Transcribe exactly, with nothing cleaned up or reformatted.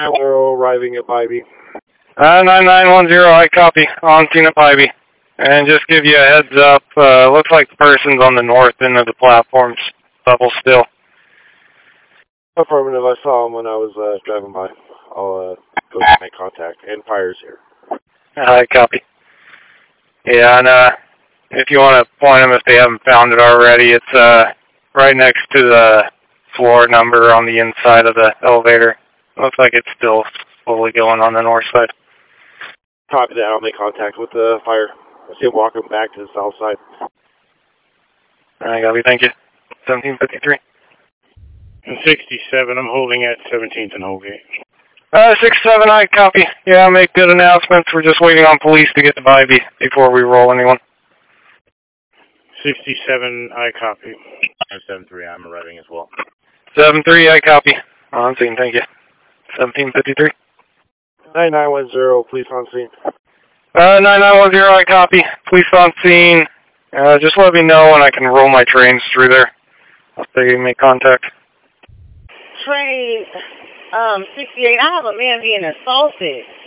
Zero arriving at Bybee. Uh, nine nine one zero, I copy. On scene at Bybee. And just give you a heads up, uh, looks like the person's on the north end of the platforms. Bubble still. Affirmative, I saw him when I was uh, driving by. I'll uh, go make contact. And fire's here. I copy. Yeah, and uh, if you want to point them if they haven't found it already, it's uh, right next to the floor number on the inside of the elevator. Looks like it's still slowly going on the north side. Copy that. I'll make contact with the fire. I see him walking back to the south side. I copy. Thank you. seventeen fifty-three. sixty-seven. I'm holding at seventeenth and Holgate. Uh, six seven, I copy. Yeah, make good announcements. We're just waiting on police to get to Bybee before we roll anyone. sixty-seven, I copy. seven three, I'm arriving as well. seven three, I copy. On scene, thank you. seventeen fifty-three. nine nine one zero, police on scene. Uh, nine nine one zero, I copy. Police on scene. Uh, just let me know when I can roll my trains through there. I'll stay make contact. Train, um, sixty-eight, I have a man being assaulted.